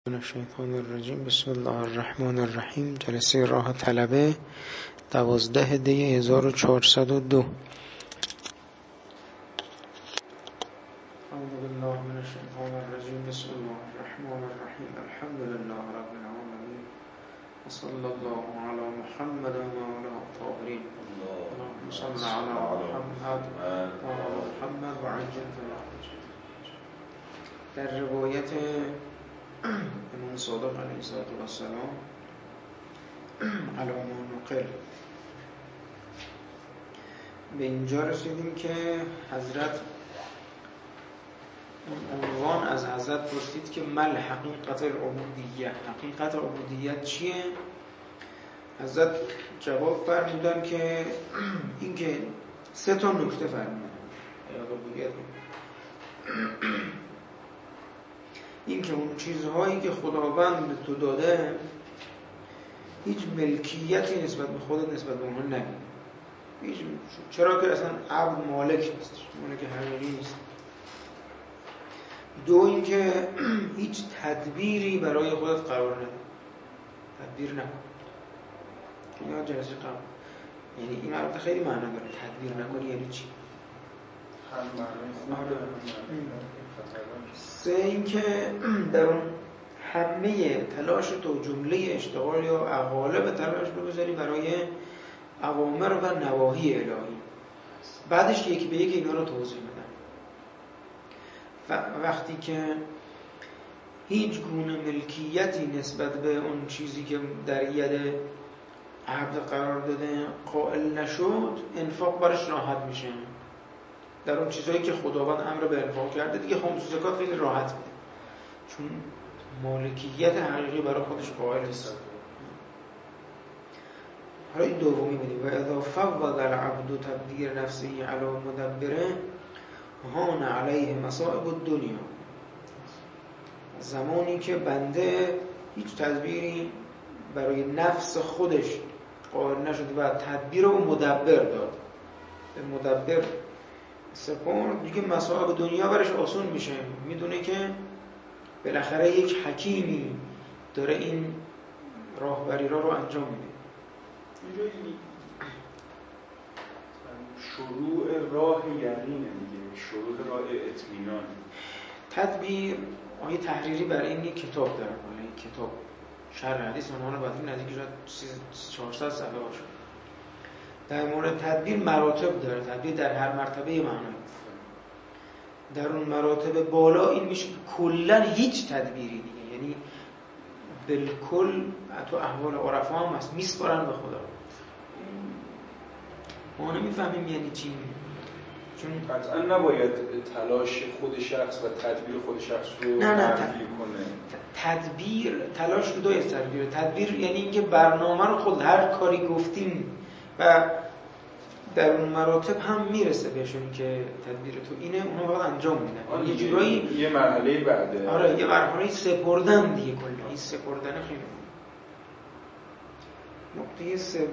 من الشیطان الرجیم. بسم الله الرحمن الرحیم. جلسه راه طلبه 12 دی 1402. اعوذ بالله من الشیطان الرجیم. بسم الله الرحمن الرحیم. الحمد لله رب العالمین و صلی الله علی محمد و علی الطاهرین. اللهم صل علی محمد و علی محمد و عجل فرجهم. در روایت امام صادق علیه السلام علی ما نقل به اینجا رسیدیم که حضرت اون عنوان از حضرت پرسید که مل حقیقت العبودیه، حقیقت عبودیت چیه؟ حضرت جواب فرمودن که این که 3 نکته فرمودن. این که اون چیزهایی که خداوند به تو داده هیچ ملکیتی نسبت به خودت نسبت به اونها نبینی. چرا که اصلا عبد مالک نیست، مالک حقیقی نیست. 2 این که هیچ تدبیری برای خودت قرار نده، تدبیر نکن. یا جلسه قبل یعنی این البته خیلی معنا داره. تدبیر نکنی یعنی چی؟ هم معنی خوبه. 3 این که در اون همه تلاش تو جمله اشتغال یا اقالب تلاش رو بذاری برای اوامر و نواهی الهی. بعدش یکی به یکی اینا رو توضیح بدن. وقتی که هیچ گونه ملکیتی نسبت به اون چیزی که در ید عبد قرار داده قائل نشد، انفاق برش راحت میشه. در اون چیزهایی که خداوند امر به انفاق کرده دیگه خمس زکات خیلی راحت میده، چون مالکیت حقیقی برای خودش قائل نیست. حالا این دومی بدیم. و اذا فوض العبد تدبیر نفسه علی مدبره هان علیه مصائب الدنیا. زمانی که بنده هیچ تدبیری برای نفس خودش قائل نشد و تدبیر رو مدبر داد، به مدبر سپرد، دیگه مصائب دنیا برش آسون میشه. میدونه که بالاخره یک حکیمی داره این راهبری رو انجام میده. اینجایی شروع راه یقینه دیگه، شروع راه اطمینان. تدبیر آیه تحریری برای این یک کتاب داره. این کتاب شرح حدیث عنوان بعدی نزدیک شد 400 صفحه باشه. در مورد تدبیر مراتب داره. تدبیر در هر مرتبه معنی. در اون مراتب بالا این میشه که کلا هیچ تدبیری دیگه، یعنی بالکل تو احوال عرفا هم هست، میسپارن به خدا. ما نمیفهمیم یعنی چی، چون قطعا نباید تلاش خود شخص و تدبیر خود شخص رو منفی کنه. تدبیر تلاش رو دوی تدبیر. تدبیر یعنی اینکه برنامه رو خود هر کاری گفتیم و در اون مراتب هم میرسه بهشون که تدبیر تو اینه، اونو باید انجام میدن. یه جورایی یه مرحله بعده. آره یه مرحله سپردن دیگه. کلا این سپردن خیلی. نکته 3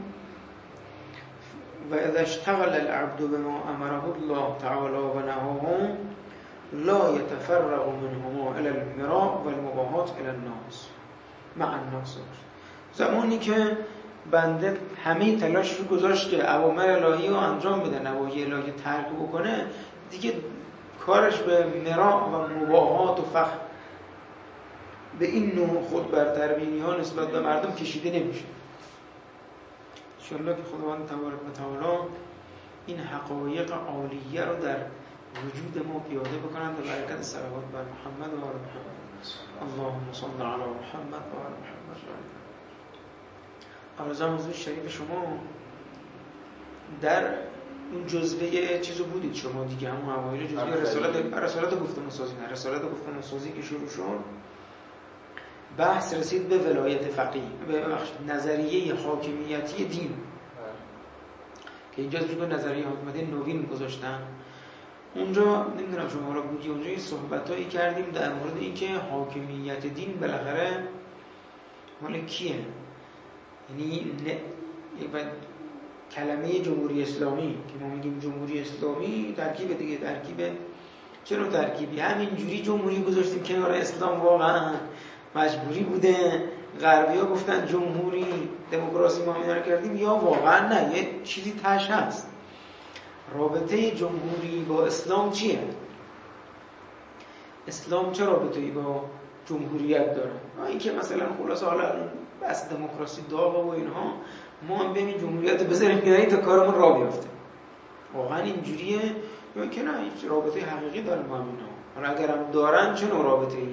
و اذا اشتغل العبد بما امره الله تعالی و نهاه لا يتفرغ منهما الى المراء والمباهات الى الناس مع الناس. زمانی که بنده همه تلاش رو گذاشت که اوامر الهی رو انجام بده، نواهی الهی ترک بکنه، دیگه کارش به مراء و مباهات و فخر به این نوع خود برتربینی ها نسبت به مردم کشیده نمیشه. انشاءالله که خداوند تبارک و تعالی این حقایق عالیه رو در وجود ما پیاده بکنند به برکت صلوات بر محمد و آل محمد. اللهم صل علی محمد و آل محمد. آرزوام حضور شریف شما در اون جزوه چیزو بودید شما دیگه، همون اوایل جزوه رسالت گفتمان سازی. نه، رسالت گفتمان سازی که شروع شد بحث رسید به ولایت فقیه، به نظریه حاکمیتی دین که اینجا رو به نظریه حاکمیت نوین گذاشتن. اونجا نمیدونم شما را بودی، اونجا یه صحبتایی کردیم در مورد اینکه حاکمیت دین بالاخره مال کیه. یعنی کلمه جمهوری اسلامی که ما میگیم جمهوری اسلامی ترکیب دیگه، ترکیب چه نوع ترکیبی؟ همینجوری جمهوری گذاشتیم کنار اسلام واقعا مجبوری بوده، غربی‌ها گفتن جمهوری دموکراسی ما اینا رو کردیم، یا واقعا نه یه چیزی تاش هست. رابطه جمهوری با اسلام چیه؟ اسلام چه رابطه‌ای با جمهوریت داره؟ اینکه مثلا خلاص حالا بس دموکراسی داغه و اینها، ما هم بریم جمهوریت رو بذاریم کنار تا کارمون راه بیفته. واقعا اینجوریه یا که نه هیچ رابطه حقیقی داره با اینا؟ حالا اگرم دارن چه نوع رابطه‌ای؟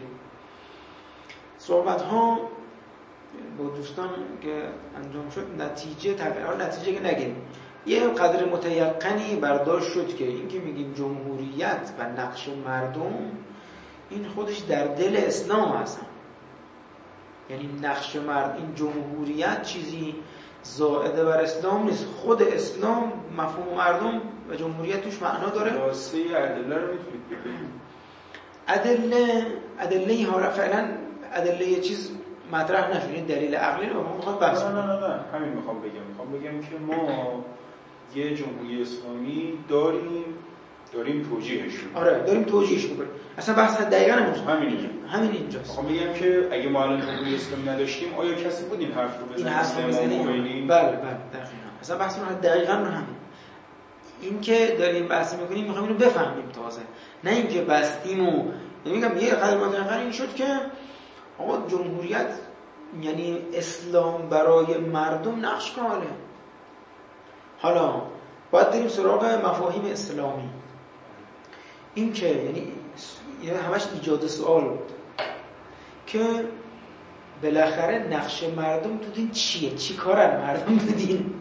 صحبت‌ها با دوستان که انجام شد نتیجه که نگیم یه قدر متیقنی برداشت شد که این که میگیم جمهوریت و نقش مردم این خودش در دل اسلام هست. یعنی نقش این جمهوریت چیزی زائده بر اسلام نیست، خود اسلام مفهوم مردم و جمهوریت توش معنا داره. واسه ادله رو میتونید ادله ها فعلا ادله یه چیز مطرح نشد، این دلیل عقلی رو ما میخوام بحث کنیم. نه همین میخوام بگم که ما یه جمهوری اسلامی داریم توجیهش میکنیم. آره داریم توجیهش میکنیم. اصلا بحث دقیقاً همین اینجاست. میخوام بگم که اگه ما الان جمهوری اسلامی نداشتیم آیا کسی بود این حرف رو بزنه؟ بله دقیقاً. اصلا بحث ما دقیقاً رو همین. این که داریم بحث میکنیم میخوایم اینو بفهمیم تازه، نه اینکه بستیم و میگم یه قدر متأخر این شد که آقا جمهوریت یعنی اسلام برای مردم نقش کامله. حالا باید بریم سراغ مفاهیم اسلامی. این که یعنی همش ایجاد سوال بود که بالاخره نقش مردم تو دین چیه؟ چی کارن مردم تو دین؟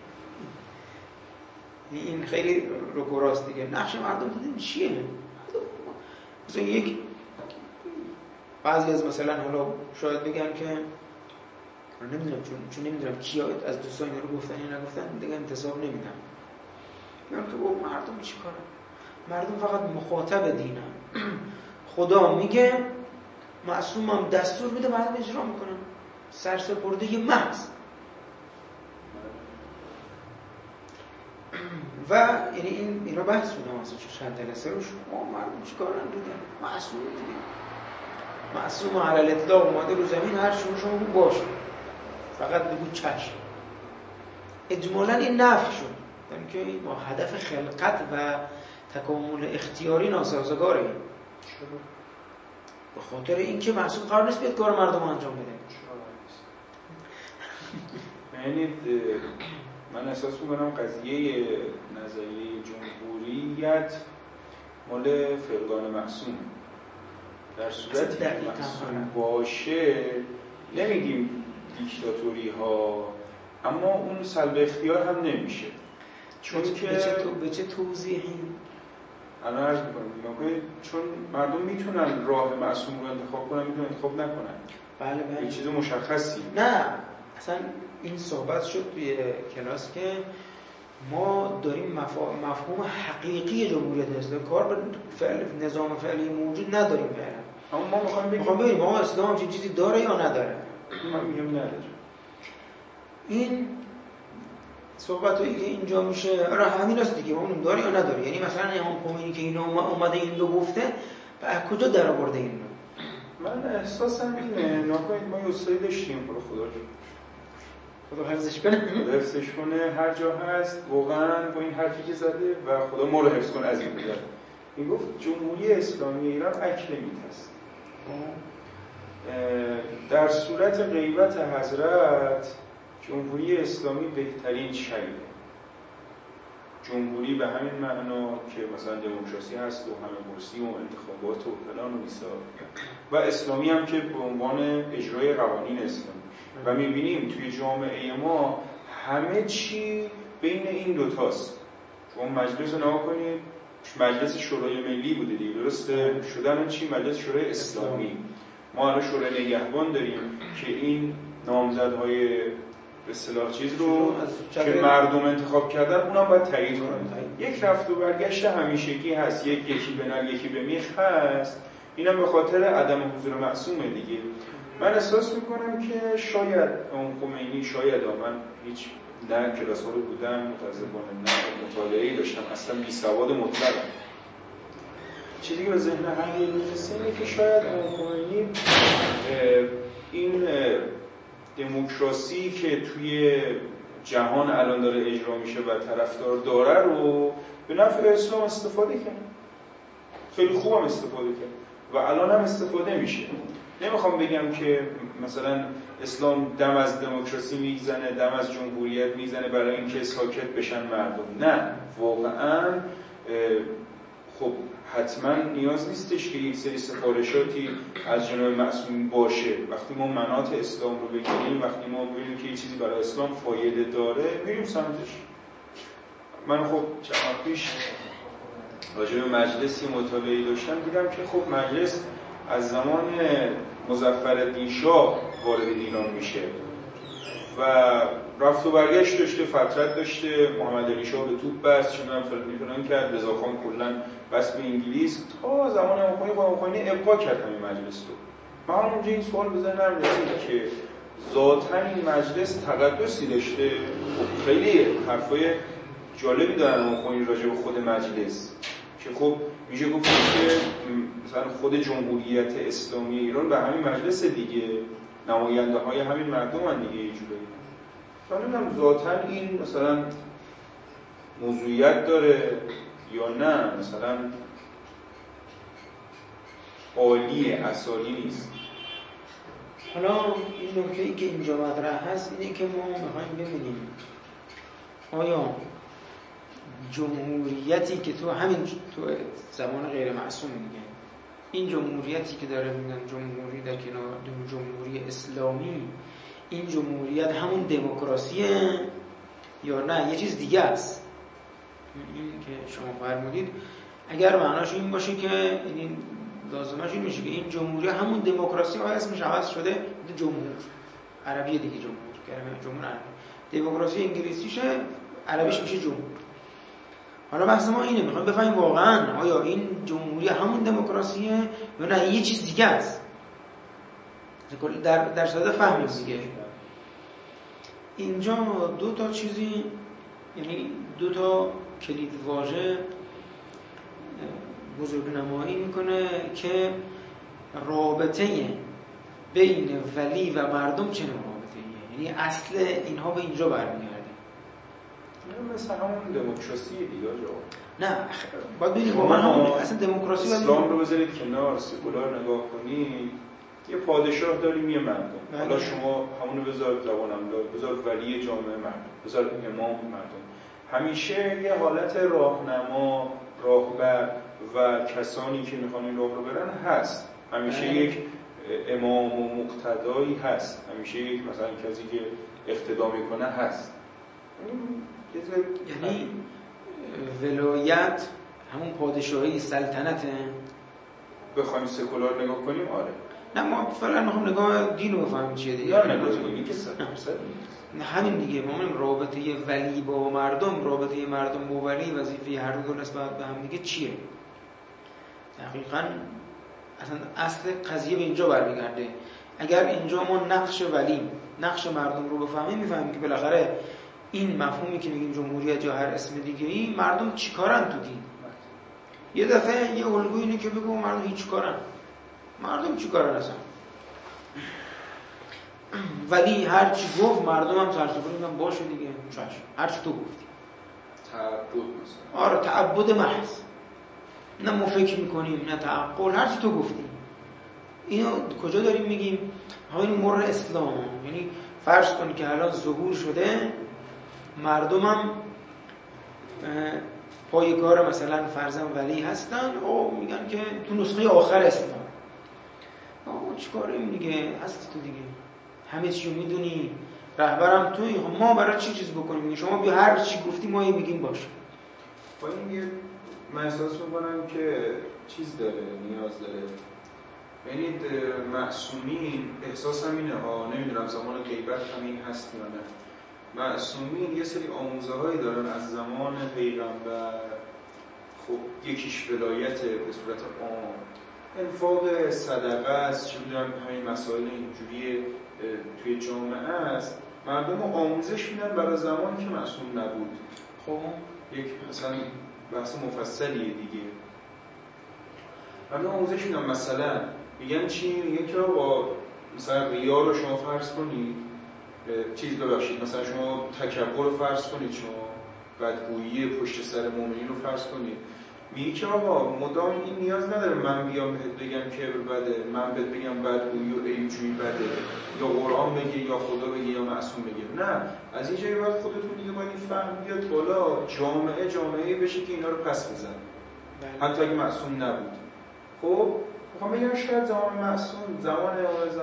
این خیلی رو راست دیگه. نقش مردم تو دین چیه؟ مثلا یک بعضی از مثلا حالا شاید بگن که نمیدونم چون نمیدونم کیا از دوستان اینا رو گفتن یا نگفتن دیگه انتصاب نمیدم. میگم که با مردم چی کارن؟ مردم فقط مخاطب دینن. خدا میگه، معصوم هم دستور میده، مردم اجرا میکنن. سرسپرده محض. و یعنی اینا بحث بودم مثلا چند جلسه روش مردم چی کارن دیگه؟ معصوم دیگه. معصوم علی الاطلاق اومده رو زمین، هر شما باشه، فقط بگو چشم. اجمالاً این نفی شد، یعنی که با هدف خلقت و تکامل اختیاری ناسازگاره. به خاطر اینکه معصوم قرار نیست بیاد کار مردم انجام بده. یعنی من احساس می‌کنم قضیه نظریه جمهوریت مال فرقان معصوم. در صورتی که معصوم باشه نمیگیم دیکتاتوری ها، اما اون سلب اختیار هم نمیشه. چون که به چه توضیحی الان عرض میکنم چون مردم میتونن راه معصوم رو انتخاب کنن، میتونن انتخاب نکنن. بله. یه چیز مشخصی نه اصلا این صحبت شد توی کلاس که ما داریم مفهوم حقیقی جمهوریت اسلامی، کار به نظام فعلی موجود نداریم فعلا. اما ما میخوایم بگیم آقا اسلام چه چیزی داره یا نداره. من میگم نداره. این صحبتایی که اینجا میشه آره همین است دیگه، اون داره یا نداره. یعنی مثلا امام خمینی که اینو اومده این رو گفته، از کجا در آورده این رو؟ من احساسم اینه ناکنید ما یه استادی داشتیم خدا حفظش کنه هر جا هست واقعا با این حرفی که زده و خدا ما رو حفظ کنه از این بزرگ. این گفت جمهوری اسلامی ایران اکل میت. در صورت غیبت حضرت جمهوری اسلامی بهترین شیء. جمهوری به همین معنا که مثلا دموکراسی هست و همه کرسی و انتخابات و فلان و بیسار، و اسلامی هم که به عنوان اجرای قوانین اسلامی. و میبینیم توی جامعه ما همه چی بین این دوتاست. شما مجلس رو نگاه کنید، مجلس شورای ملی بوده دیگه، درسته؟ شدن چی؟ مجلس شورای اسلامی. ما الان شورای نگهبان داریم که این نامزدهای به اصطلاح چیز رو که مردم انتخاب کردن اونم باید تایید کنن. یک رفت و برگشت همیشگی هست، یکی به نر یکی به میخ هست. اینم به خاطر عدم حضور معصومه دیگه. من احساس میکنم که شاید اون خمینی، شاید من هیچ نه کلاس ها رو بودم متاسفانه، نه مطالعه‌ای داشتم، اصلا بی سواد مطلقم. چیزی که به ذهن هم میرسه اینه که شاید اون خمینی دموکراسی که توی جهان الان داره اجرا میشه و طرفدار داره رو به نفع اسلام استفاده کرد. خیلی خوبم استفاده کرد و الان هم استفاده میشه. نمیخوام بگم که مثلا اسلام دم از دموکراسی میزنه، دم از جمهوریت میزنه برای اینکه ساکت بشن مردم. نه، واقعا خب حتما نیاز نیستش که یک سری سفارشاتی از جناب معصومی باشه. وقتی ما مناط اسلام رو بگیریم، وقتی ما ببینیم که یه چیزی برای اسلام فایده داره، میریم سمتش. من خب چند وقت پیش راجع به مجلس مطالعه‌ای داشتم، دیدم که خب مجلس از زمان مظفرالدین شاه وارد ایران میشه و رفت و برگشت داشته، فترت داشته، محمد علی شاه به توپ بست، چون فلان کرد، رضاخان کلا بس به انگلیس، تا زمان امامخمینی ابقا کرد همین مجلس رو. من اونجا این سوال به ذهنم رسید که ذاتاً این مجلس تقدسی داشته. خیلی حرفای جالبی دارن امامخمینی راجع به خود مجلس که خب میشه گفت که مثلا خود جمهوریت اسلامی ایران به همین مجلس دیگه نماینده های همین مردم هن دیگه یه جوری. فهمیدم ذاتاً این مثلا موضوعیت داره یا نه، مثلا عالیه، اصالی نیست. حالا این نکته‌ای که اینجا مطرح هست اینه که ما میخوایم ببینیم آیا جمهوریتی که تو زمان غیر معصوم میگن، این جمهوریتی که داره میگن جمهوری در کنار جمهوری اسلامی، این جمهوریت همون دموکراسیه یا نه یه چیز دیگه است؟ این که شما فرمودید اگر معناش این باشه که این لازمش این میشه که این جمهوری همون دموکراسی ها اسمش عوض شده جمهور عربی دیگه، جمهور عربی، دموکراسی انگلیسیشه، عربیش میشه جمهور. حالا بحث ما اینه، میخوایم بفهمیم واقعا آیا این جمهوری همون دموکراسیه یا نه یه چیز دیگه است. در صدد فهمیم دیگه. اینجا دو تا چیزی، یعنی دو تا کلید واژه بزرگنمایی میکنه که رابطه بین ولی و مردم چه رابطه‌ایه، یعنی اصل اینها به اینجا برمیگرده. مثلا همون دموکراسی دیگه نه باید ببینید واقعا اصلا دموکراسی اسلام رو بذارید کنار، سکولار نگاه کنید، یه پادشاه داریم، یه مردم. حالا شما همونو بذار زبانم دار، بذار ولی جامعه مردم، بذار امام مردم. همیشه یه حالت راهنما، راهبر و کسانی که میخوان این راه رو برن هست. همیشه یک امام و مقتدایی هست، همیشه یک مثلا کسی که اقتدا میکنه هست. یعنی ولایت همون پادشاهی، سلطنته. بخوایم سکولار نگاه کنیم آره. نه ما فعلا میخوام نگاه دین رو بفهمیم چیه دیگه. نه نگاه کنیم که نه همین دیگه، ما میگیم رابطه ولی با مردم، رابطه مردم با ولی، وظیفه هر دو نسبت به هم دیگه چیه؟ دقیقاً اصلا اصل قضیه به اینجا برمیگرده. اگر اینجا ما نقش ولی، نقش مردم رو بفهمیم، میفهمیم که بالاخره این مفهومی که میگیم جمهوریت یا هر اسم دیگه‌ای، مردم چیکارن تو دین. یه دفعه یه الگویی اینه که بگو مردم هیچ کارن. مردم چیکارن اصلا؟ ولی هر چی گفت مردم هم سرسفره میگن باشه دیگه، چشم، هر چی تو گفتی. تعبد مثلا. آره تعبد محض. نه ما فکر میکنیم نه تعقل، هر چی تو گفتی. اینو کجا داریم میگیم؟ همین مر اسلام. یعنی فرض کن که الان ظهور شده، مردم هم پای کار مثلا فرزن ولی هستن و میگن که تو نسخه آخر اسلام. آقا چیکاریم دیگه؟ هستی تو دیگه، همه چی رو میدونی، رهبرم توی، ما برای چی چیز بکنیم؟ شما بیا هر چی گفتی ما یه میگیم باشه. با این من احساس میکنم که چیز داره، نیاز داره. یعنی معصومین احساس همینه ها، نمیدونم زمان غیبت همین هست یا نه. معصومین یه سری آموزه هایی دارن از زمان پیغمبر. خب یکیش ولایت به صورت عام، انفاق صدقه است، چه میدونم همین مسائل اینجوری توی جامعه است. مردم رو آموزش میدن برای زمانی که معصوم نبود. خب یک مثلا بحث مفصلیه دیگه. مردم آموزش میدن، مثلا میگن چی؟ میگن که با مثلا ریا رو شما فرض کنید چیز ببخشید مثلا شما تکبر رو فرض کنید، شما بدگویی پشت سر مؤمنین رو فرض کنید، میگه که آقا مدام این نیاز نداره من بیام بهت بگم که بده، من بهت بگم بدگویی و عیبجویی بده، یا قرآن بگه یا خدا بگه یا معصوم بگه. نه، از این جایی باید خودتون دیگه باید این فهم بیاد بالا، جامعه بشه که اینا رو پس بزن، حتی اگه معصوم نبود. خب میخوام بگم شاید زمان معصوم، زمان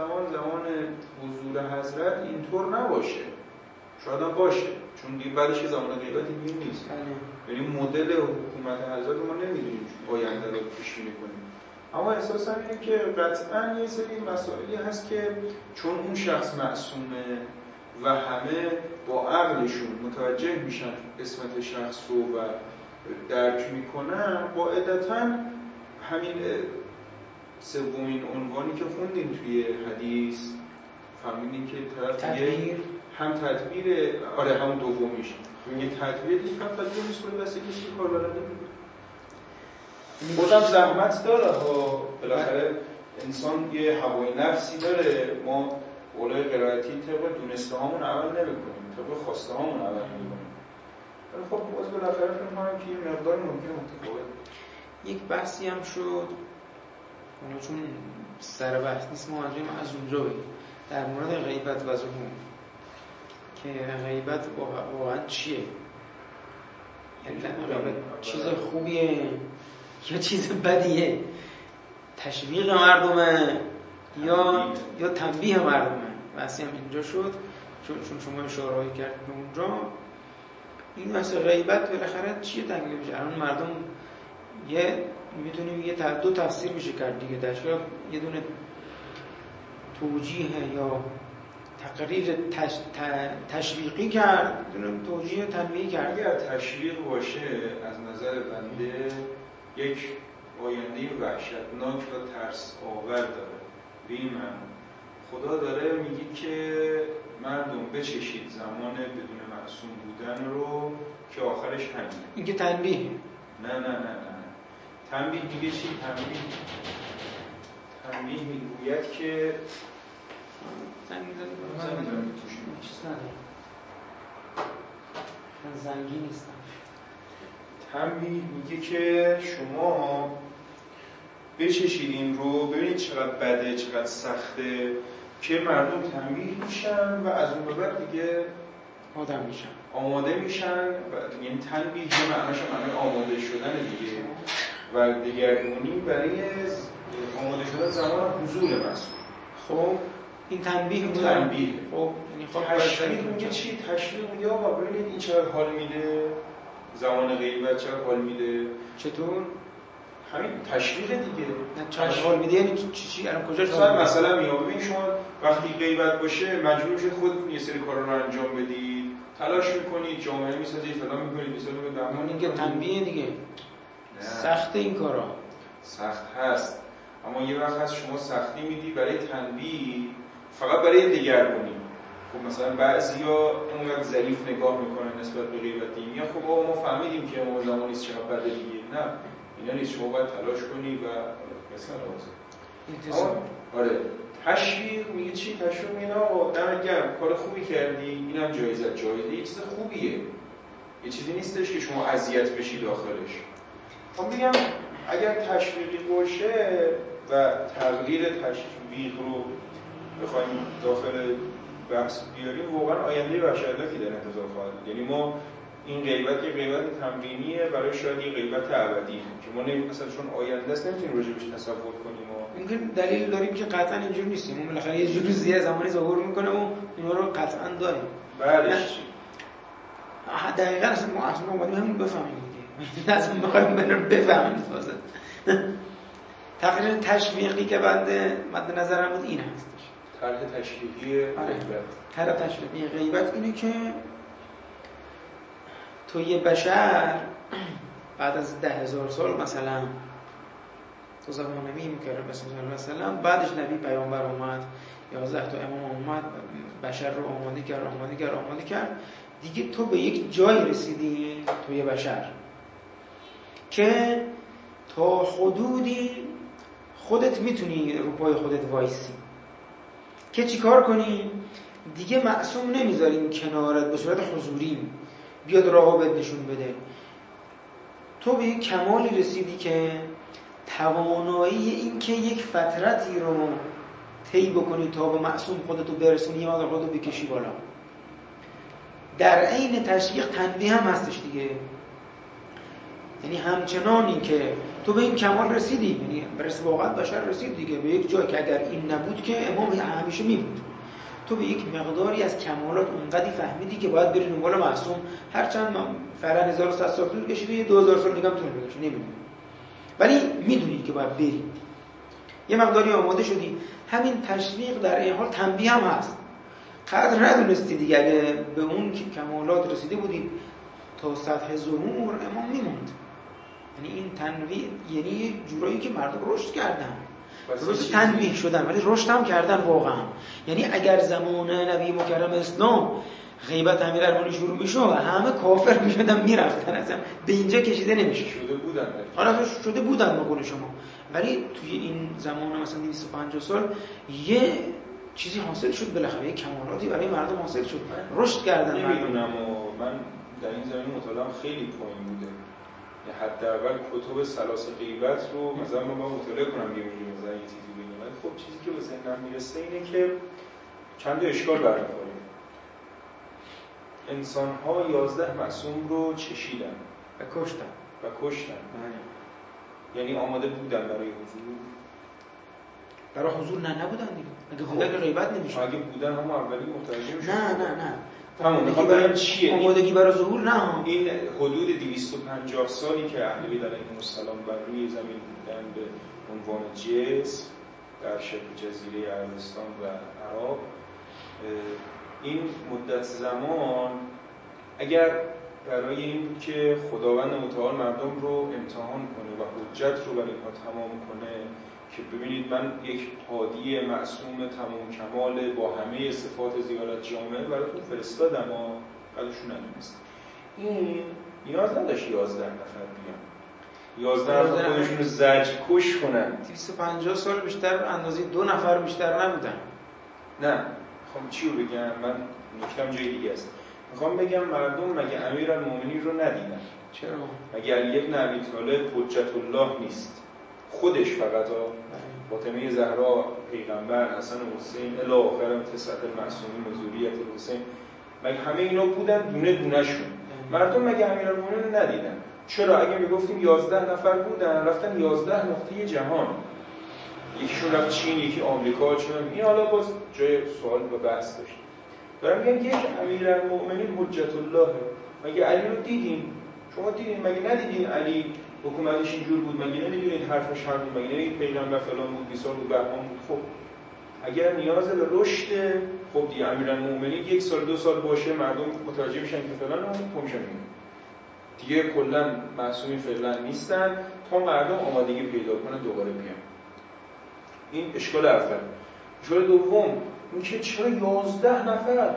حضور حضرت اینطور نباشه، شاید هم باشه، چون دیگه بعدش که زمان غیبت دیگه نیست. یعنی مدل حکومت حضرت رو ما نمیدونیم آینده رو پیش بینی کنیم، اما احساسم اینه که قطعاً یه سری مسائلی هست که چون اون شخص معصومه و همه با عقلشون متوجه میشن اسمت شخص رو و درک میکنن، قاعدتاً همین سومین عنوانی که خوندیم توی حدیث فهمیدیم که طرف هم تدبیر، آره همون دومیش یه تدبیر دیگه هم تدبیر نیست کنه دسته کسی که کار بلده بود. خودم زحمت داره ها، بالاخره انسان یه هوای نفسی داره، ما قولای قرائتی طبق دونسته هامون عمل نمی کنیم، طبق خواسته هامون عمل نمی کنیم. ولی خب باز بالاخره فکر کنم که یه مقدار ممکنه متفاوت. یک بحثی هم شد، چون سر بحث نیست ما از اونجا بگیم در مورد غیبت و ظهور، که غیبت واقعا چیه؟ یعنی غیبت چیز خوبیه یا چیز بدیه؟ تشویق مردمه یا تنبیه مردمه؟ بحثی هم اینجا شد، چون شما اشاره کردید به اونجا. این مثل غیبت بالاخره چیه تکلیفش؟ الان مردم میتونیم دو تفسیر میشه کرد دیگه، در شاید یه دونه توجیه یا تقریر تشویقی کرد، دونه توجیه تنبیهی کرد. اگر تشویق باشه از نظر بنده یک آینده وحشتناک و ترس آور داره. به این معنی خدا داره میگه که مردم بچشید زمان بدون معصوم بودن رو که آخرش همینه. این که تنبیه؟ نه تنبیه دیگه چی؟ تنبیه میگوید که زنگی نیستم. تنبیه میگه که شما بچشید این رو، ببینید چقدر بده، چقدر سخته، که مردم تنبیه میشن و از اون به بعد دیگه آماده میشن و یعنی تنبیه معناش معنی آماده شدن دیگه و دگرگونی برای آماده شدن زمان حضور مسئول. خب این تنبیه خب تشویق میگه چی؟ تشویق میگه آقا ببینید این چقدر حال میده، زمان غیبت چقدر حال میده. چطور؟ همین تشویق دیگه. چقدر حال میده یعنی چی؟ الان کجاش مثلا میگم ببین شما وقتی غیبت باشه مجبور میشید خودتون یه سری کارا رو انجام بدید، تلاش میکنید، جامعه میسازید، فلان میکنید، مثلا این که تنبیه دیگه. سخت این کارا. سخت هست، اما یه وقت هست شما سختی میدی برای تنبیه، فقط برای دگرگونی. خب مثلا بعضیا اونقدر ظریف نگاه میکنن نسبت به غیبت، میگن خب ما فهمیدیم که ما زمانی است چقدر بده دیگه. نه اینا نیست، شما باید تلاش کنی و مثلا آره تشویق میگه چی؟ تشویق میگه آقا دمت گرم کار خوبی کردی، اینم جایزه یه چیز خوبیه، یه چیزی نیستش که شما اذیت بشی داخلش. خب میگم اگر تشویقی باشه و تغییر تشویق رو بخوایم داخل بحث بیاریم، واقعا آینده وحشتناکی در انتظار خواهد بود. یعنی ما این غیبت یه غیبت تمرینیه برای شاید یه غیبت ابدی که ما مثلا چون آینده است نمیتونیم راجعش تصور کنیم. اینکه دلیل داریم که قطعا اینجور نیستیم، اون بالاخره یه جوری زمانی ظهور میکنه و اینا رو قطعا داریم. بله دقیقاً اصلا ما اومدیم همین بفهمیم دیگه، اصلا بخوایم بفهمیم. واسه تقریبا تشویقی که بنده مد نظرم بود این هستش، طرح تشویقی غیبت. طرح تشویقی غیبت اینه که تو یه بشر بعد از 10,000 سال مثلا تو زمان نبی مکرم صلی الله علیه و سلم، بعدش نبی پیامبر اومد، 11 تا امام اومد، بشر رو آماده کرد دیگه تو به یک جای رسیدی، تو یه بشر که تا حدودی خودت میتونی رو پای خودت وایسی که چی کار کنی؟ دیگه معصوم نمیذاریم کنارت به صورت حضوری بیاد راهو بهت نشون بده. تو به یک کمالی رسیدی که توانایی این که یک فترتی رو طی بکنی تا به معصوم خودتو برسونی، یه مقدار خودتو بکشی بالا. در عین تشویق تنبیه هم هستش دیگه. یعنی همچنانی که تو به این کمال رسیدی، یعنی برس واقعا بشر رسید دیگه به یک جای که اگر این نبود که امام همیشه میبود. تو به یک مقداری از کمالات اونقدی فهمیدی که باید بری دنبال معصوم، هرچند فعلا 1100 سال طول کشیده، یه 2000 سال دیگه هم طول بکشه، نمیدونی، ولی میدونی که باید بری. یه مقداری آماده شدی. همین تشویق در این حال تنبیه هم هست. قدر ندونستی دیگه، اگه به اون کمالات رسیده بودی تا سطح ظهور، امام میموند. یعنی این تنبیه یعنی جورایی که مردم رشد کردن، درست تنبیه شدن ولی رشد هم کردن واقعا. یعنی اگر زمان نبی مکرم اسلام غیبت امیرالمومنین شروع میشد، همه کافر میشدن میرفتن، اصلا به اینجا کشیده نمیشه. شده بودن بقول شما، ولی توی این زمان مثلا 250 سال یه چیزی حاصل شد، بالاخره یه کمالاتی برای مردم حاصل شد، رشد کردن. نمیدونم و من در این زمینه مطالعه‌ام خیلی پایین بوده. حداقل کتب سلاسل غیبت رو مثلا من مطالعه کنم بیرونی مثلا یه چیزی بگم. ولی خب چیزی که به ذهنم میرسه اینه که چند تا اشکال برمی‌خوره. انسان‌ها 11 معصوم رو چشیدن و کشتن. یعنی آماده بودن برای حضور. برای حضور نبودن دیگه. اگه بودن که غیبت نمیشه. اگه بودن هم اولی متوجه میشن. نه. همون میخوام بگم چیه آمادگی برای ظهور؟ نه. این حدود 250 سالی که اهل بیت علیهم السلام بر روی زمین بودن به عنوان جسم در شبه جزیره عربستان و عراق، این مدت زمان اگر برای این بود که خداوند متعال مردم رو امتحان کنه و حجت رو برای اینها تمام کنه که ببینید من یک هادی معصوم تمام کمال با همه صفات زیارت جامعه براتون فرستادم اما قدرشون ندونست. این نیاز نداشت 11 نفر بیان، 11 نفر خودشون رو زجر کش کنن. 250 سال بیشتر اندازه 2 نفر بیشتر نبودن. نه میخوام چی رو بگم، من نکتم جای دیگه است. میخوام بگم مردم مگه امیرالمومنین رو ندیدن؟ چرا؟ مگه علی بن ابی طالب حجت الله نیست؟ خودش فقط فاطمه زهرا پیغمبر، حسن و حسین الی آخر تسعة المعصومین و ذریة الحسین، مگه همه اینا بودن دونه دونه شون؟ مردم مگه امیرالمومنین رو ندیدن؟ چرا؟ اگه میگفتیم 11 نفر بودن رفتن 11 نقطه جهان، یکیشون رفت چین، یکی آمریکا، چون این حالا باز جای سوال و بحث داشت. دارم میگم یک امیرالمومنین حجت الله، مگه علی رو دیدین؟ شما دیدین؟ مگه ندیدین علی حکومتش اینجور بود؟ مگه نمیدونید حرفش حرف بود؟ مگه نمیدونید پیغمبر فلان بود، 20 سال بود، بهمان بود؟ خب اگر نیاز به رشد، خب دیگه امیرالمومنین 1 سال 2 سال باشه مردم متوجه میشن که فلان میشن دیگه کلا معصومی فعلا نیستن تا مردم آمادگی پیدا کنن دوباره بیان. این اشکال اول. اشکال دوم این که چرا 11 نفر؟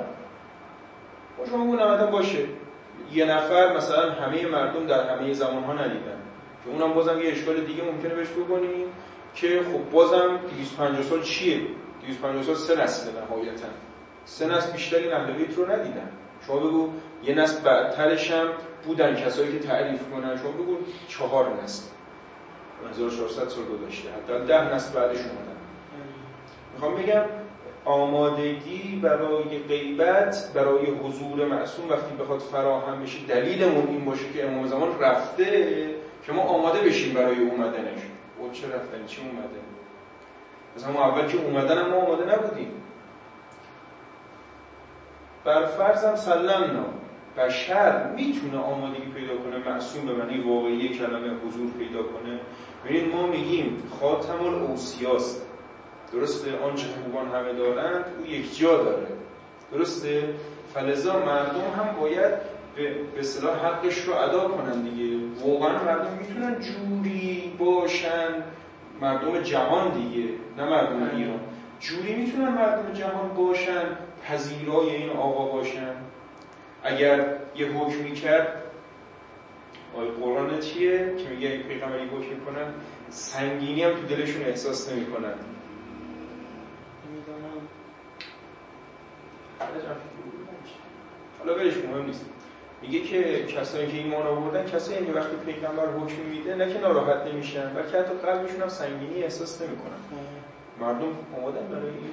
شما اون نمادن باشه یه نفر مثلا همه مردم در همه زمانها ندیدن، که اونم بازم یه اشکال دیگه ممکنه بهش بکنیم که خب بازم 250 سال چیه؟ 250 سال 3 نسل نهایتا، 3 نسل بیشتر این اهل بیت رو ندیدن. شما بگو یه نسل بعدترش هم بودن کسایی که تعریف کنن، شما بگو 4 نسل 1400 سال گذشته، حتی 10 نسل بعدش اومدن. میخوام بگم آمادگی برای غیبت، برای حضور معصوم وقتی بخواد فراهم بشه، دلیلمون این باشه که امام زمان رفته که ما آماده بشیم برای اومدنش. او چه رفتن چه اومدن؟ مثلا ما اول که اومدن ما آماده نبودیم. بر فرضم سلمنا، بشر میتونه آمادگی پیدا کنه معصوم به معنی واقعی کلمه حضور پیدا کنه. ببینید ما میگیم خاتم الاوصیاست، درسته؟ آنچه خوبان همه دارند او یک جا داره، درسته؟ فلذا مردم هم باید به اصطلاح حقش رو ادا کنن دیگه. واقعا مردم میتونن جوری باشن، مردم جهان دیگه نه مردم ایران، جوری میتونن مردم جهان باشن، پذیرای این آقا باشن. اگر یه حکمی کرد، آیه قرآن چیه که میگه پیغمبری حکم میکنن سنگینی هم تو دلشون احساس نمیکنن. حالا ولش مهم نیست. میگه که کسایی که ایمان آوردن کسایی که وقتی پیغمبر حکم میده نه که ناراحت نمیشن بلکه حتی قلبشون هم سنگینی احساس نمیکنن. مردم آمادن برای این.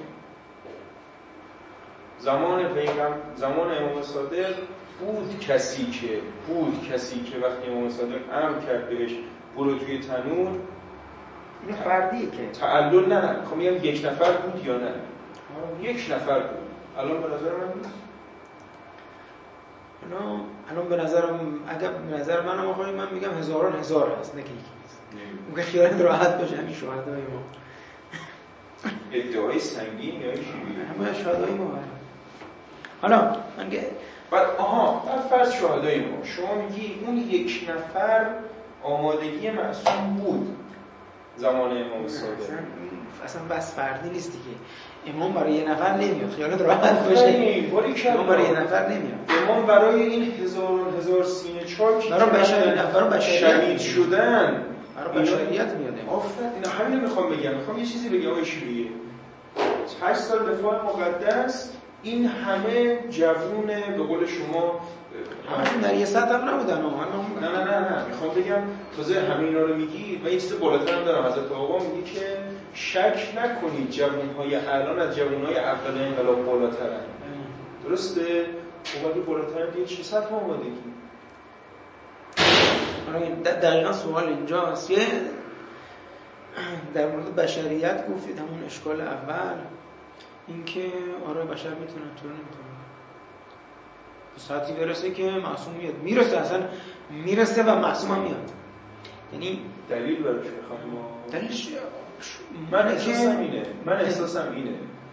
زمان امام صادق بود کسی که وقتی امام صادق امر کرد بهش برو توی تنور، این فردیه که تعلل نه میخوام میگم یک نفر بود یا نه؟ یک نفر بود. الان به نظر من نیست. الان به نظرم اگر به نظر من آخه من میگم هزاران هزار هست نه که یکی نیست. اون که خیالت راحت باشه همین شهدای ما. ادعای سنگین یا چی؟ همه شهدای ما. حالا بعد فرض شهدای ما شما میگی اون یک نفر آمادگی معصوم بود زمان امام صادق. اصلا بس فردی نیست دیگه. امام برای یه نفر نمیاد خیالت راحت باشه. امام برای یه نفر نمیاد. امام برای این هزار سینه چاک برای شهید شدن برای بشریت میاد. آفرین همین میخوام بگم. میخوام یه چیزی بگم آقای شیریه. 8 سال دفاع مقدس این همه جوون به قول شما همشون در یه سطح هم نبودن. نه میخوام بگم تازه همه اینا رو میگی و یه چیز بالاتر هم دارم. حضرت آقا میگه که شک نکنید جوانهای الان از جوانهای اول انقلاب بالاترن. درسته؟ اومدی بالاتر دیگه چه سطح آمادگی؟ دقیقا سوال اینجاست. یه در مورد بشریت گفتید همون اشکال اول اینکه آره بشر میتونه چرا نمیتونه ساعتی برسه که معصوم میاد میرسه و معصوم هم میاد. یعنی دلیل برای چه میخوام دلیلش من احساسم اینه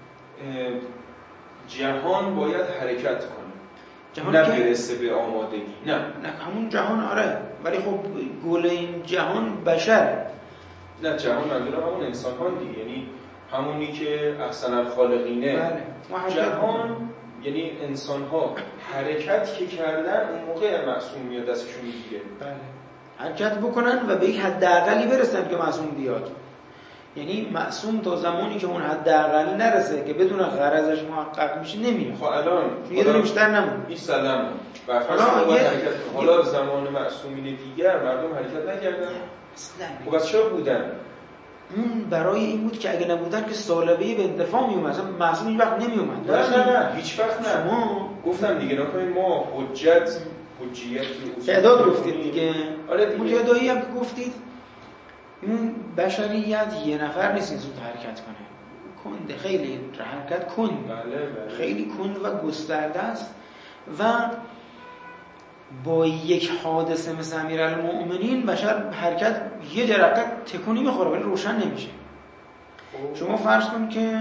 جهان باید حرکت کنه نه برسه به آمادگی. نه همون جهان آره ولی خب گول این جهان بشر. نه جهان منظورم همون انسان ها دیگه یعنی همونی که احسن الخالقینه. بله. جهان یعنی انسان ها حرکت که کردن اون موقع معصوم میاد دستشون میگیره. بله حرکت بکنن و به یک حداقلی برسن که معصوم بیاد. یعنی معصوم تا زمانی که اون حداقلی نرسه که بدون غرضش محقق میشه نمیاد. خب الان یه دونه بیشتر نمون 20 سالم حالا زمان معصومین دیگر مردم حرکت نکردن. خب بس چرا بودن؟ اون برای این بود که اگه نبودن که سالبه به اندفاع میومد. مثلا معصوم این وقت نمیومد. نه هیچ وقت نه. شما گفتم دیگه نکنید ما حجیت تعداد گفتید دیگه. آره دیگه. اون تعدادی هم که گفتید اون بشریت یه نفر نیست این زود حرکت کنه. کنده خیلی حرکت کند. بله. خیلی کند و گسترده است و با یک حادثه مثل امیرالمؤمنین بشر حرکت یه جرقه تکونی میخوره ولی روشن نمیشه. شما فرض کن که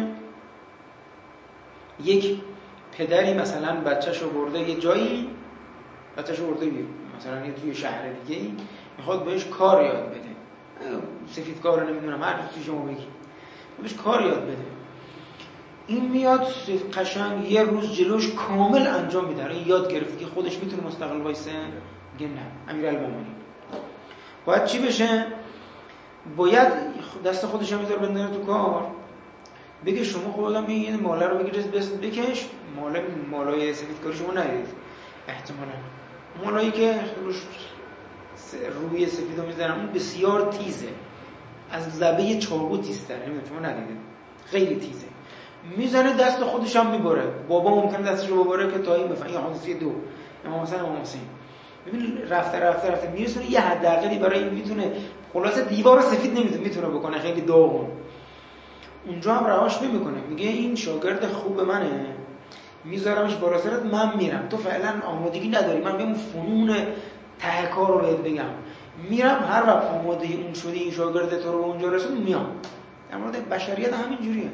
یک پدری مثلا بچه‌شو برده یه جایی مثلا یه توی شهر دیگه میخواد بهش کار یاد بده. سفید کار رو نمیدونم هر چیزی شما بگی بهش کار یاد بده. این میاد قشنگ یه روز جلوش کامل انجام میده. این یاد گرفته که خودش میتونه مستقل وایسه. میگه نه امیرالمومنین باید چی بشه؟ باید دست خودش هم میذاره بندازه تو کار بگه شما خودم این ماله رو بگیرید بکش. مالای سفید کاری شما ندید احتمالاً مالایی که روی سفید رو میذارن اون بسیار تیزه از لبه چاقو تیزتره. نمیدونم شما ندیدید خیلی تیزه. میزنه دست خودش هم میبره. بابا ممکنه دستش رو ببره که تا این بفهمه این حادثه 2 امام حسین ببین رفته میرسونه یه حداقلی برای این میتونه خلاصه دیوار سفید میتونه بکنه خیلی داغون. اونجا هم رهاش نمیکنه میگه این شاگرد خوب منه میذارمش بالا سرت من میرم تو فعلا آمادگی نداری من بهم فنون ته کار رو بهت بگم میرم هر وقت آماده اون شدی این شاگرد تو رو اونجا رسون میام. در مورد بشریت همین جوریه.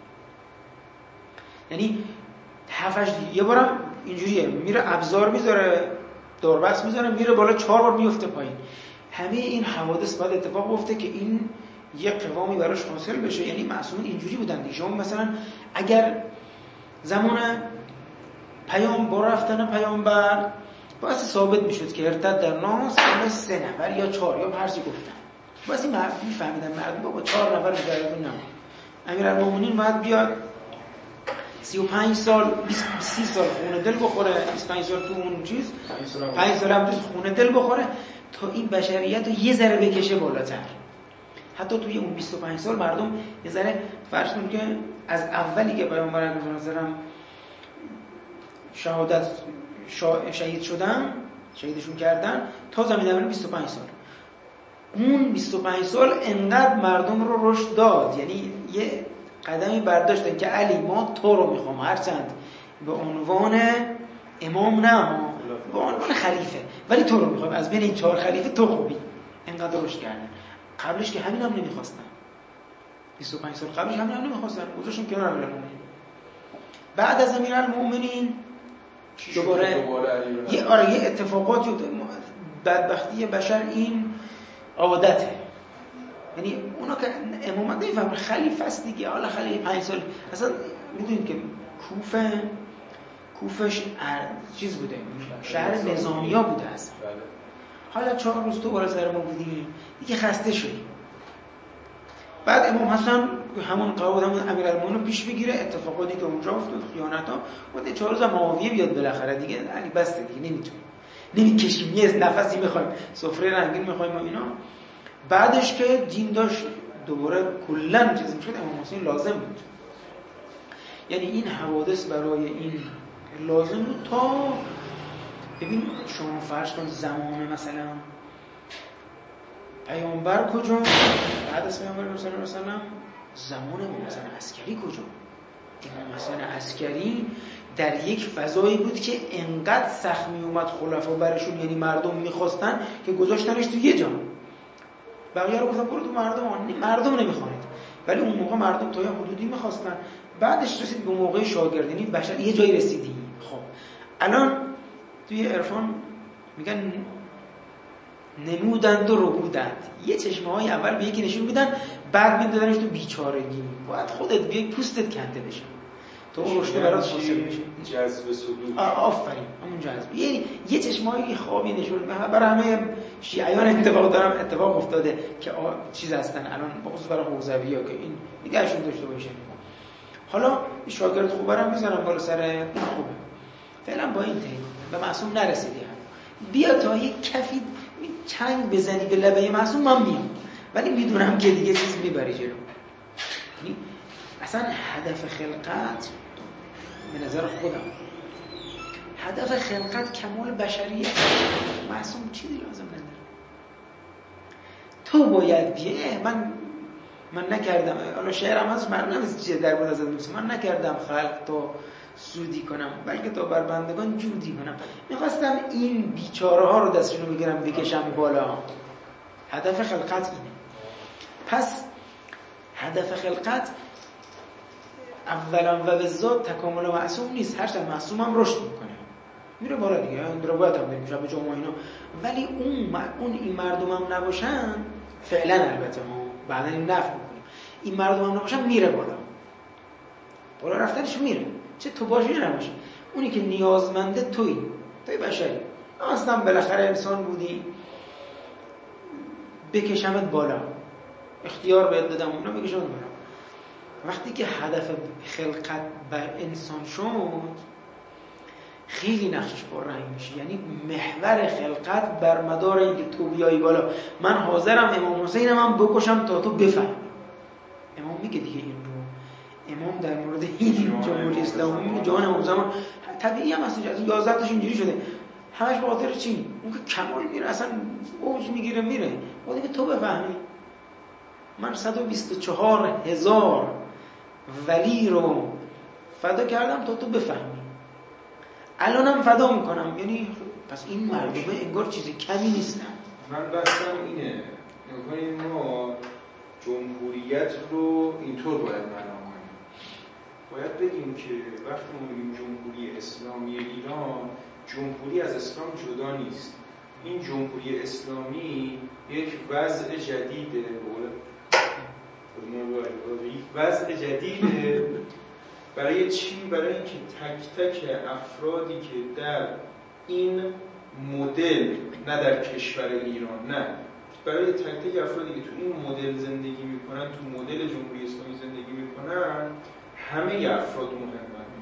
یعنی 7-8 یه بارم اینجوریه میره ابزار میذاره داربست میذاره میره بالا 4 بار میفته پایین. همه این حوادث باید اتفاق بیفته که این یه قوامی براش حاصل بشه. یعنی معصومین اینجوری بودن دیگه. شما مثلا اگر زمان با رفتن پیامبر باید ثابت میشد که ارتد در ناس 3 نفر یا 4 یا هر چی گفتن باید این میفهمیدن مردم بابا 4 نفر بیدردون نمون. امیرالمومنین باید بیاد 35 سال 30 سال خونه دل بخوره، 25 سال تو اون چیز 5 سال هم تو خونه دل بخوره تا این بشریت رو یه ذره بکشه بالاتر. حتی توی اون 25 سال مردم یه ذره فرض کنید که از اولی که پیامبر اکرم صلی الله علیه و شهادت شهید شدن، شهیدشون کردن تا زمین اول 25 سال. اون 25 سال انقدر مردم رو رشد داد، یعنی یه قدمی برداشتن که علی ما تو رو میخوام، هرچند به عنوان امام نه، به عنوان خلیفه، ولی تو رو میخوام، از بین این 4 خلیفه تو خوبی. انقدر رشد کردن. قبلش که همین هم نمیخواستن، 25 سال قبلش همین هم نمیخواستن، گذاشتن کنار امیرالمومنین. بعد از امیرالمومنین دوباره یه اتفاقاتی، بدبختی بشر این عادته، یعنی اونا که امامت نمیفهمن خلیفه است دیگه، حالا خلیفه 5 سال اصلا میدونید که کوفهش چیز بوده، شهر نظامیا بوده اصلا. حالا 4 روز تو بالا سر ما بودی دیگه خسته شدی. بعد امام حسن همون قرار بود امیرالمومنین رو پیش بگیره، اتفاقاتی که اونجا افتاد، خیانت‌ها، بعد 4 روز معاویه بیاد بالاخره دیگه، علی بس دیگه نمی‌کشیم، یه نفسی می‌خوایم، سفره رنگین می‌خوایم و اینا. بعدش که دین داشت دوباره کلاً چیز می‌شد، امام حسین لازم بود. یعنی این حوادث برای این لازم بود تا ببین شما فرض کن زمان مثلا پیامبر کجا، بعد از پیامبر صلی الله علیه و سلم زمان مثلا عسکری کجا. امام حسین عسکری در یک فضایی بود که انقدر سخت می اومد خلفا برشون، یعنی مردم میخواستن که گذاشتنش تو یه جا، بقیه رو گفتن برو تو مردم نمیخوانید، ولی اون موقع مردم تا یه حدودی میخواستن. بعدش رسید به موقع شاگردنی بشر یه جایی رسیدی. خب الان توی عرفان میگن نمودند و ربودند، یه چشمه‌های اول به یکی نشون میدن، بعد میدادنش تو بیچارگی، باید خودت بیای پوستت کنده بشه تو اون رشد برات حاصل بشه. جذب سلوک. آفرین، همون جذب. یه چشمه‌های خوابی نشون میدن. برای همه شیعیان اتفاق افتاده که چیز هستن الان، بخصوص برای حوزوی‌ها که این نگاهشون داشته باشه. حالا شاگرد خوب برام میذارم بالا سر این خوبه، فعلا با این تیم به معصوم نرسیدی، بیا تا یک کفی چنگ بزنی به لبه معصوم، من میام، ولی میدونم که دیگه چیز میبری جلو. یعنی اصلا هدف خلقت به نظر خودم، هدف خلقت کمال بشریه. معصوم چیزی لازم نداره. تو باید بیه. من نکردم، حالا شعرم هست، مردم چیزی در بود از دوست، من نکردم خلق تا سودی کنم، بلکه تا بر بندگان جودی کنم. میخواستم این بیچاره ها رو دستشون رو بگیرم بکشم بالا. هدف خلقت اینه. پس هدف خلقت اولا و به ذات تکامل معصوم نیست، هرچند معصوم هم رشد میکنه، میره بالا دیگه، روایت هم داریم شب جمعه اینا، ولی اون این مردم هم نباشن، فعلا البته ما بعدا این نفع میکنیم، این مردم هم نباشن میره بالا رفتنش میره، چه تو باشی نباشی، اونی که نیازمنده توی بشری. اصلا بالاخره انسان بودی، بکشمت بالا، اختیار بهت دادم اونا بکشمت بالا. وقتی که هدف خلقت بر انسان شد، خیلی نقشش پررنگ میشه. یعنی محور خلقت بر مدار اینکه تو بیایی بالا، من حاضرم امام حسینم هم بکشم تا تو بفهمی. امام میگه دیگه این رو، امام در مورد این جمهوری اسلامی میگه جان امام زمان طبیعی هم هست، 11 تاش اینجوری شده، همش به خاطر چی؟ اون که کمال میره، اصلا اوج میگیره میره، ولی که تو بفهمی. من 124,000 ولی رو فدا کردم تا تو بفهمی، الانم فدا میکنم. یعنی پس این مردمه انگار چیزی کمی نیستن. من بحثم اینه، ما جمهوریت رو اینطور باید معنا کنیم. باید بگیم که وقتی ما میگیم جمهوری اسلامی ایران، جمهوری از اسلام جدا نیست. این جمهوری اسلامی یک وضع جدیده، وضع جدیده برای چی؟ برای اینکه تک تک افرادی که در این مدل، نه در کشور ایران، نه، برای تک تک افرادی که تو این مدل زندگی میکنن، تو مدل جمهوری اسلامی زندگی میکنن، همه افراد مهمن.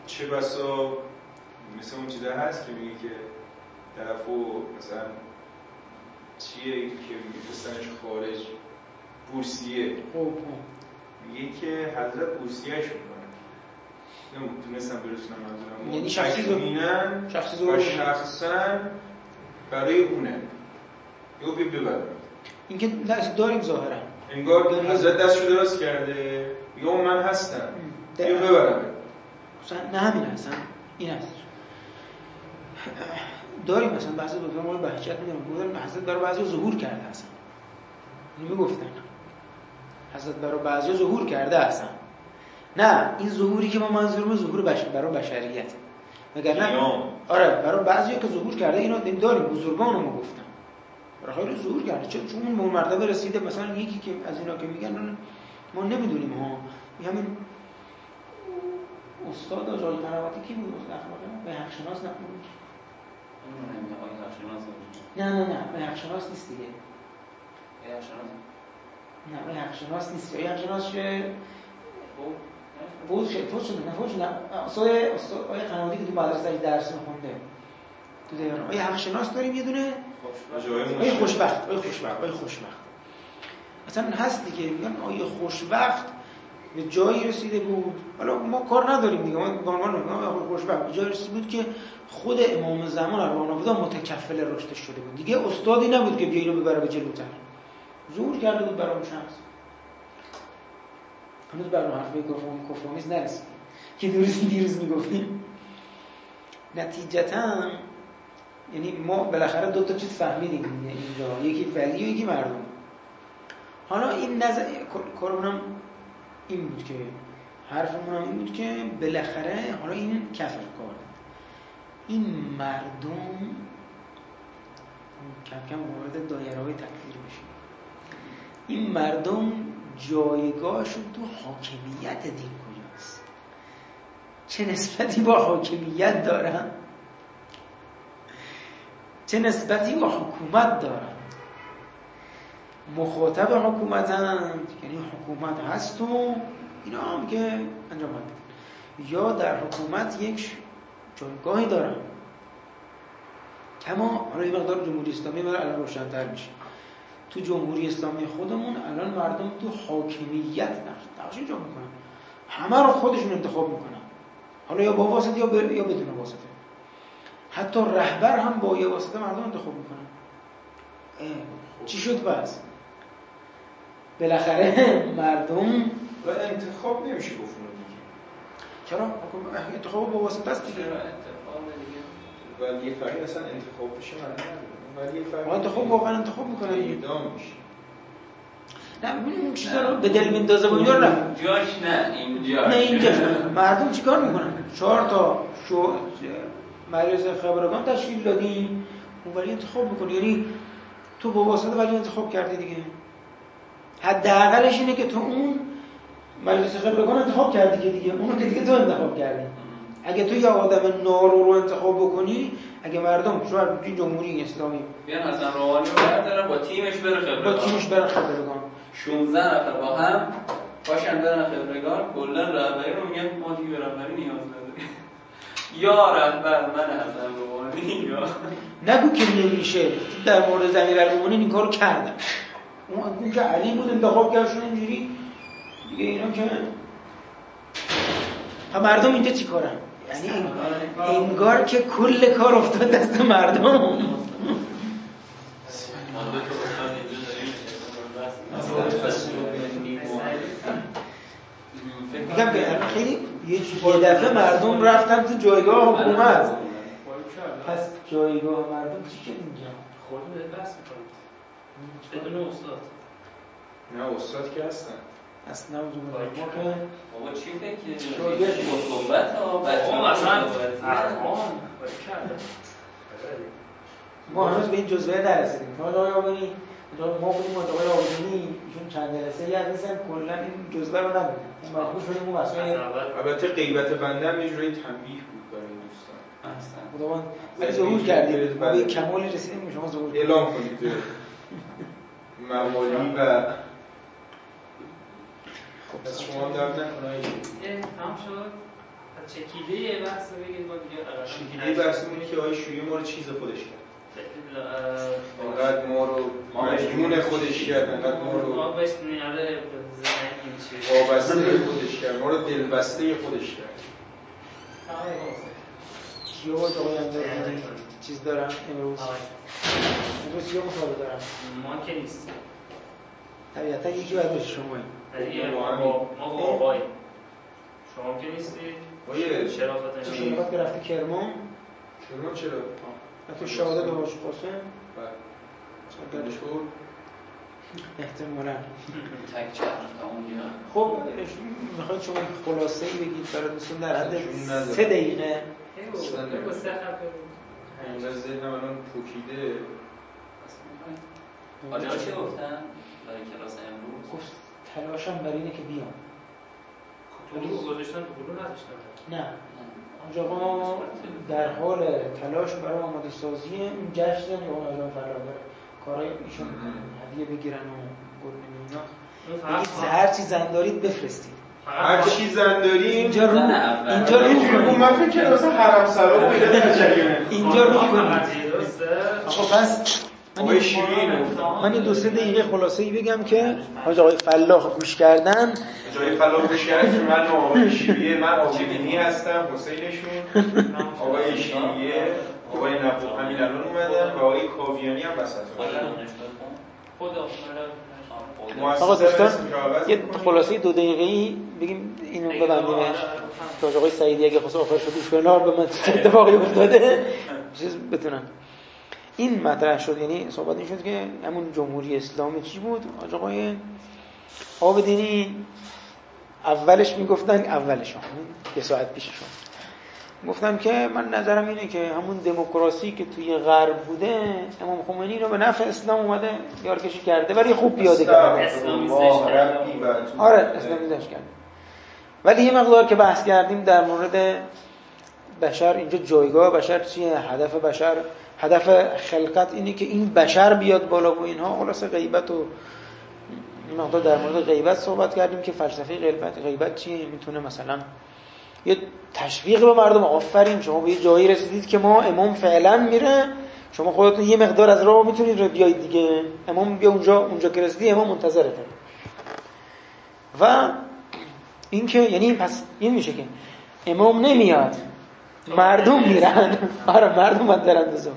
چه بسا مثل اون چیزا هست که میگه که طرفو مثلا چیه که میفرستنش خارج بورسیه میگه که حضرت بورسیهش میکنن نمیتونستم برسونم منظورم یعنی شخصی و شخصا برای اونه یو ببرم این که داریم ظاهرا انگار حضرت دستشو دراز کرده یا من هستم یو ببرم نه همین هستن این هست داریم مثلا بحث دکتر ما بهجت میدونم حضرت برای بعضی ظهور کرده هستن اینو میگفتن حضرت برای بعضی ظهور کرده هستن نه این ظهوری که ما منظورمون ظهور برای بشریت مگر نه آره برای بعضی که ظهور کرده اینا داریم بزرگان ما گفتن برای خیلی ظهور کرده چون اون مرتبه رسیده مثلا یکی که از اینا که میگن ما نمیدونیم ها همین استاد آجای قنواتی کی بود استاد اخلاقی به حق شناس نبود نه به حق شناس نیست دیگه نه به حق شناس نیست به حق شناس چه فوت شده استاد آقای قنواتی که تو مدرسه درس می‌خونده تو تهران آقای حق شناس داریم یه دونه آقای خوشبخت اصلا هست دیگه میگن آقای خوشبخت به جایی رسیده بود حالا ما کار نداریم دیگه ما خوشبخت به جایی رسیده بود که خود امام زمان ارواح متکفل رشدش شده بود دیگه استادی نبود که بیا اینو ببره به جلوتر ظهور کرده بود برای اون شخص هنوز برای حرفه کفرآمیز نرسید که دیروز میگفتیم نتیجتاً یعنی ما بالاخره دو تا چیز فهمیدیم اینجا یکی ولی و یکی مردم حالا این نظر کارمونم این بود که حرفمون هم این بود که بالاخره حالا این کفر کار این مردم کم کم وارد دایره‌های تکفیر بشه این مردم جایگاهشون تو حاکمیت دین کجاست چه نسبتی با حاکمیت دارن چه نسبتی با حکومت دارن مخاطب حکومتند یعنی حکومت هست و اینا هم که انجام هست یا در حکومت یک جایگاهی دارن اما حالا این مقدار جمهوری اسلامی برای الان روشن‌تر میشه تو جمهوری اسلامی خودمون الان مردم تو حاکمیت نقش ایجاد میکنن همه رو خودشون انتخاب میکنن حالا یا با واسطه یا بدون واسطه حتی رهبر هم با یه واسطه مردم انتخاب میکنن چی شد بس بالاخره مردم و انتخاب نمیشه گفت چرا انتخاب با واسطه است دیگه ولی یه فرقی اصلا انتخاب بشه ولی یه فرقی انتخاب واقعا انتخاب میکنن اعدام میشه نه ببینیم اون چیزا رو به دل میندازه و اینا رو جاش نه اینجا مردم چیکار میکنن 4 تا مجلس خبرگان تشکیل دادیم اون ولی انتخاب میکنه یعنی تو با واسطه ولی انتخاب کردی دیگه حداقلش اینه که تو اون مجلس خبرگان انتخاب کردی که دیگه اونو که دیگه تو انتخاب کردی اگه تو یه آدم نارو رو انتخاب بکنی اگه مردم شاید جمهوری اسلامی بیان حسن روحانی رو بردارن با تیمش بره خبرگان 16 نفر با هم باشن برن خبرگان کلا رهبری رو میگن ما دیگه رهبری نیاز نداریم یا رهبر من حسن روحانی یا نگو که نمیشه در مورد امیرالمومنین این کارو کردن اون که علی بود انتخاب کردشون اینجوری دیگه اینا که مردم اینجا چی کارن یعنی انگار که کل کار افتاد دست مردم میگم که خیلی یه دفعه مردم رفتن تو جایگاه حکومت پس جایگاه مردم چی شد اینجا؟ خودم به بس میکنید بدون استاد نه استاد که هستن اصلا وجود داره ما که بابا چی فکر با صحبت ها بچه مثلا ما هنوز به این جزوه نرسیدیم حالا آقای آبانی ما بودیم آقای آبانی ایشون چند جلسه یه از نیستن کلا این جزوه رو نبودن مجبور شدیم اون مسئله البته غیبت بنده هم یه جوری تنبیه بود برای دوستان خداوند ولی ظهور کردیم ما به کمالی رسیدیم که شما ظهور اعلام کنید موالی و خب از شما هم درد نکنایی تمام شد چکیده بحث بگید ما دیگه چکیده بحث اینه که آقای شیوعی ما رو چیز خودش کرد. انقدر ما رو مجنون خودش کرد، انقدر ما رو وابسته خودش کرد، ما رو دلبسته خودش کرد. کیا باید آقای اندازی چیز دارم امروز کیا مصابه دارم؟ ما که نیست طبیعتا یکی باید باشه شمایی ما با آقای شما که نیستید شرافت که رفتی کرمان چرا؟ تو شهادت و حاج قاسم دانشور احتمالاً تک چرخ اونجا. خب میخواید شما خلاصه ای بگید برای دوستان در حد 3 دقیقه اینقدر ذهنم الان پوکیده. آجا چی گفتن برای کلاس امروز؟ گفت تلاشم برای اینه که بیام. تو گذاشتن تو گروه نداشتن؟ نه آقا در حال تلاش برای آماده سازی این جشن یا آجان فلاح کارهای ایشون هدیه بگیرن و گل اینا. هر چی زن دارید بفرستید. هر چی زن دارید اینجا رو من فکر کردم مثلا حرم سرا و اینجا رو کنید. آقا بس من این 2-3 دقیقه خلاصه‌ای بگم که حاج آقای فلاح گوش کردن. جای فلاح گوش کردن. من آقای شیریه، من آقای هستم، حسینشون، آقای شیریه، آقای نفو همین الان اومدن و آقای کاویانی هم وسط آقا دوستان یه خلاصه 2 دقیقه‌ای بگیم اینو ببندیمش که آقای سعیدی اگه خواست آخر شدیش کنار به من اتفاقی افتاده چیز بتونن. این مطرح شد، یعنی صحبت این شد که همون جمهوری اسلامی چی بود. آقای عابدینی اولش میگفتن اولشون یه ساعت پیششون گفتم که من نظرم اینه که همون دموکراسی که توی غرب بوده امام خمینی رو به نفع اسلام اومده یارکشی کرده ولی خوب پیاده کرده. آره اسلامیزش کرده. ولی یه مقدار که بحث کردیم در مورد بشر، اینجا جایگاه بشر چیه، هدف بشر، هدف خلقت اینه که این بشر بیاد بالا و اینها. خلاصه غیبت و این مقدار در مورد غیبت صحبت کردیم که فلسفه غیبت چیه. میتونه مثلا یه تشویق به مردم، آفرین شما به یه جایی رسیدید که ما امام فعلا میره، شما خودتون یه مقدار از راه میتونید رو بیایید دیگه، امام بیا اونجا که رسیدی امام منتظرته. و این که یعنی پس این میشه که امام نمیاد مردم میرن. آره مردم باید برن دوزم.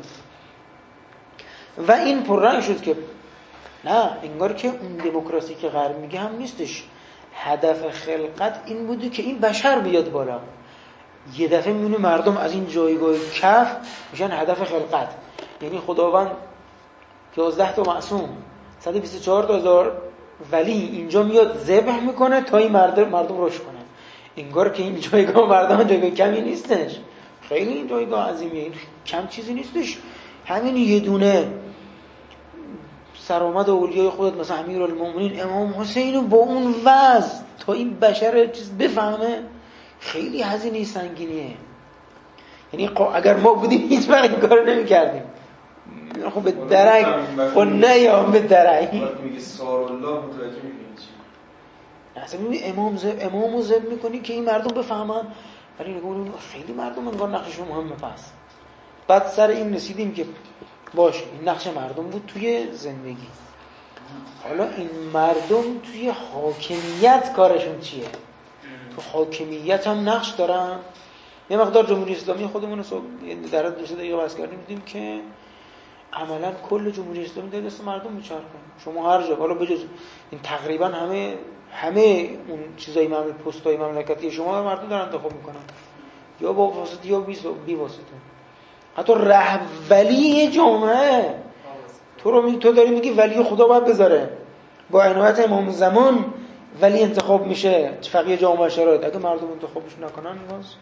و این پررنگ شد که نه انگار که اون دموکراسی که غرب میگه هم نیستش. هدف خلقت این بوده که این بشر بیاد بالا. یه دفعه میبینی مردم از این جایگاه کف میشن هدف خلقت. یعنی خداوند 11 تا معصوم 124,000 ولی اینجا میاد ذبح میکنه تا این مردم رشد کنه. انگار که این جایگاه مردم جایگاه کمی نیستش، خیلی این جایگاه عظیمیه، این کم چیزی نیستش. همین یه دونه سرآمد اولیای خودت مثلا امیرالمومنین امام حسین رو با اون وضع تا این بشر چیز بفهمه خیلی هزینه سنگینیه. یعنی اگر ما بودیم هیچ وقت این کارو نمی‌کردیم. خب به درک خب نه یا به درک میگه سارالله متوجه می‌شی. اصلا امامو ذبح می‌کنی که این مردم بفهمن، ولی نگاه خیلی مردم انگار نقششون مهمه. پس بعد سر این رسیدیم که باشه این نقش مردم بود توی زندگی. حالا این مردم توی حاکمیت کارشون چیه؟ تو حاکمیت هم نقش دارن. یه مقدار جمهوری اسلامی خودمون رو در 2 دقیقه بحث کردیم، دیدیم که عملاً کل جمهوری اسلامی در دست مردم میچرخه. شما هر جا حالا بجز این تقریبا همه اون چیزای پست‌های مملکتی شما مردم دارن انتخاب میکنن، یا با واسطه یا بی واسطه. حتی رهبری جامعه تو داری میگی ولی خدا باید بذاره، با عنایت امام زمان ولی انتخاب میشه فقیه جامعه شرایط. اگه مردم انتخابش نکنن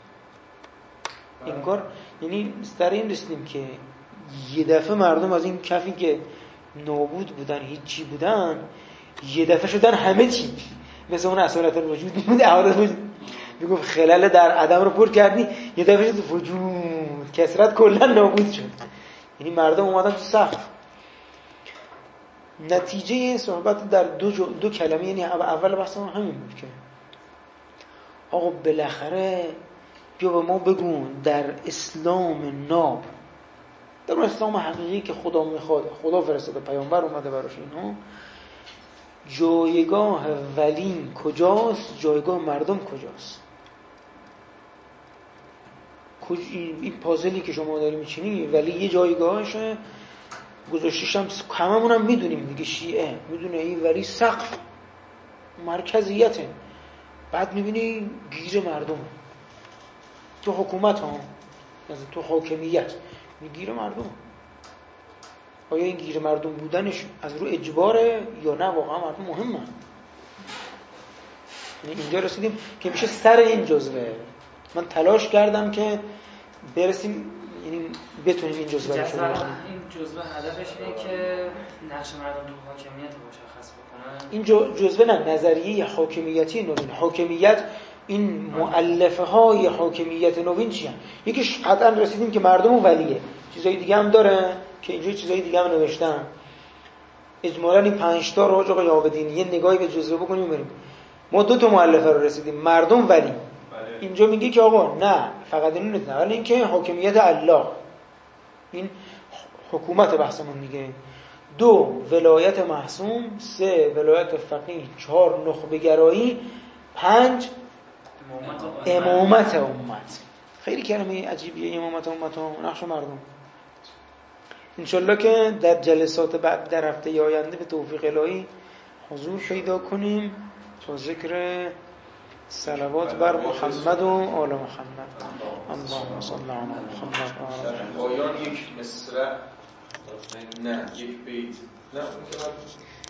این کار، یعنی سر این رسیدیم که یه دفعه مردم از این کفی که نابود بودن هیچی بودن یه دفعه شدن همه چی. مثل اون اصالت الوجود بود، احادث وجود میگفت خلال در عدم رو پر کردی، یه دفعه شد وجود کسرت کلا نابود شد. یعنی مردم اومدن تو صف. نتیجه صحبت در دو کلمه، یعنی اول بحثمون همین بود که آقا بالاخره بیا به ما بگو در اسلام ناب، در اون اسلام حقیقی که خدا میخواد، خدا فرستاده پیامبر اومده براش، اینا جایگاه ولی کجاست، جایگاه مردم کجاست؟ این پازلی که شما داری میچینی ولی یه جایگاهشه گذاشتیش هم هممون هم میدونیم دیگه، شیعه میدونه این ولی سقف مرکزیته، بعد میبینی گیر مردم تو حکومت ها، تو حاکمیت میگیر مردم. آیا این گیر مردم بودنش از رو اجباره یا نه واقعا مردم مهمه؟ یعنی اینجا رسیدیم که میشه سر این جزوه. من تلاش کردم که برسیم، یعنی بتونیم این جزوه رو شروع کنیم. این جزوه هدفش اینه که نقش مردم تو حاکمیت رو مشخص بکنن. این جزوه نه، نظریه حاکمیتی نوین. حاکمیت، این مؤلفه های حاکمیت نوین چی هم؟ یکیش قطعا رسیدیم که مردم و ولیه. چیزای دیگه هم داره که اینجا چیزای دیگه هم نوشتم. اجمالاً این 5 تا رو آقای عابدین یه نگاهی به جزوه بکنیم بریم. ما 2 تا مؤلفه رو رسیدیم، مردم ولی. اینجا میگه که آقا نه فقط اینو نه، ولی اینکه حاکمیت الله، این حکومت بحثمون دیگه. 2 ولایت معصوم، 3 ولایت فقیه، 4 نخبه گرایی، 5 امامت امت. خیلی کلمه عجیبیه امامت امت و نقش مردم. انشالله که در جلسات بعد در هفته آینده به توفیق الهی حضور پیدا کنیم تا ذکر صلوات بر محمد و آل محمد. اللهم صل علی محمد. پایان یک مصرع، نه یک بیت، نه